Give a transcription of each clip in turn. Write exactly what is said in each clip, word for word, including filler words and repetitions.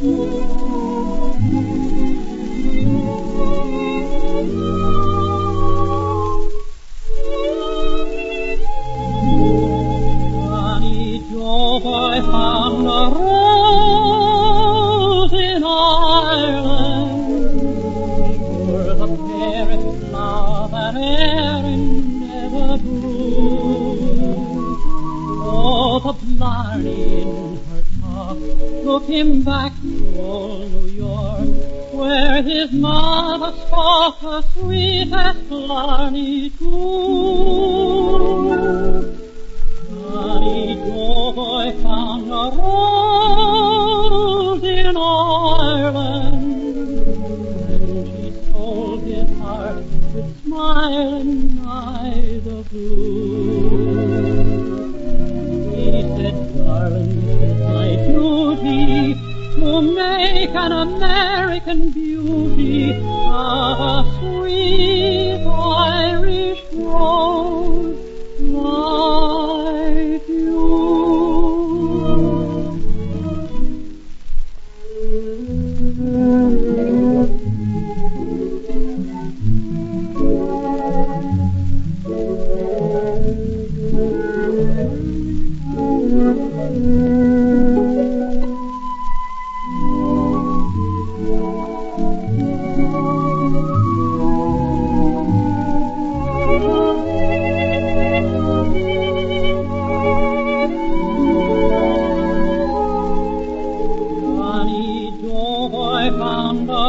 I found a rose in Ireland, sure the fairest flower that e'er never grew. Oh, the blarney in her top took him back to old New York, where his mother spoke the sweetest blarney too. Johnny Doughboy found a rose in Ireland, and she sold his heart with smiling eyes of blue. He said, darling, 'tis my duty to make an American beauty of a sweet Irish rose like you. I found a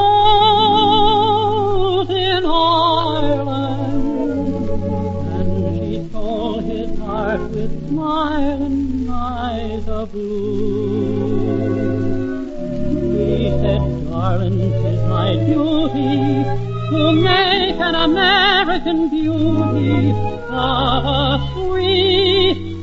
rose in Ireland, and she stole his heart with smiling eyes of blue. He said, darling, 'tis my duty to make an American beauty of a sweet